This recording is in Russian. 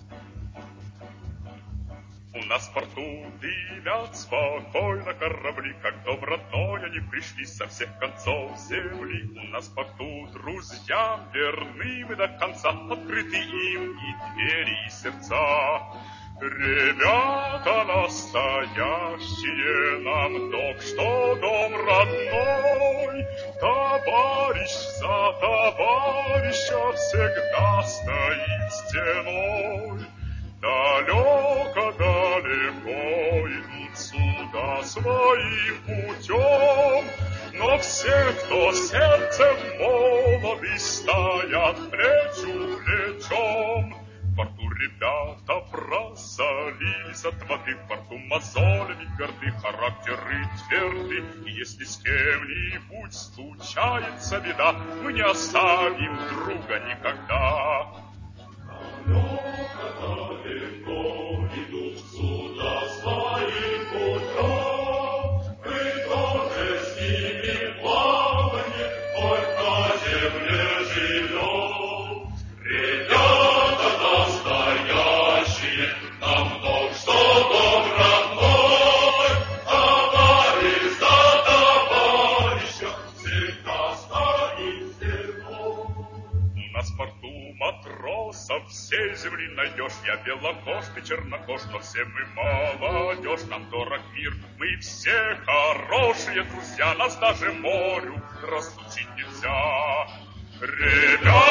У нас в порту дымят спокойно корабли, как дом родной они пришли со всех концов земли. У нас в порту друзьям верны мы до конца, открыты им и двери, и сердца. Ребята настоящие нам док, что дом родной. Товарищ за товарища всегда стоит стеной. Далеко-далеко идут суда своим путем, но все, кто сердцем молоды, стоят плечу плечом. В порту ребята бросались от воды, в порту мозолями горды, характеры тверды. И если с кем-нибудь случается беда, мы не оставим друга никогда. Далеко идут суда своим путем, мы тоже с ними плаванье, хоть на земле живем. Ребята настоящие, нам дом, что дом родной, товарищ за товарища всегда стоит стеной. У нас в порту матросов всей земли найдешь, я белокож, ты чернокож, но все мы молодежь, нам дорог мир, мы все хорошие друзья, нас даже морю разлучить нельзя. Ребята